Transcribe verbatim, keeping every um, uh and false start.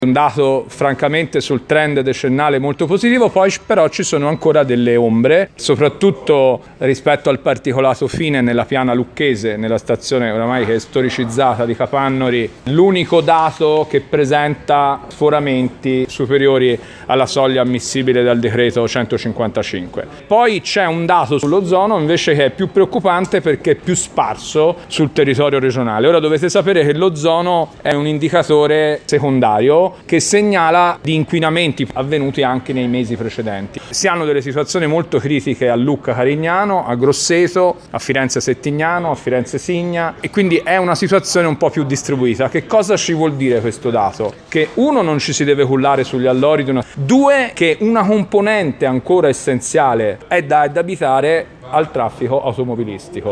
Un dato francamente sul trend decennale molto positivo, poi però ci sono ancora delle ombre, soprattutto rispetto al particolato fine nella piana lucchese, nella stazione oramai che è storicizzata di Capannori, l'unico dato che presenta sforamenti superiori alla soglia ammissibile dal decreto centocinquantacinque. Poi c'è un dato sull'ozono invece che è più preoccupante perché è più sparso sul territorio regionale. Ora dovete sapere che l'ozono è un indicatore secondario che segnala di inquinamenti avvenuti anche nei mesi precedenti. Si hanno delle situazioni molto critiche a Lucca Carignano, a Grosseto, a Firenze Settignano, a Firenze Signa, e quindi è una situazione un po' più distribuita. Che cosa ci vuol dire questo dato? Che uno, non ci si deve cullare sugli allori, due, che una componente ancora essenziale è da addebitare al traffico automobilistico.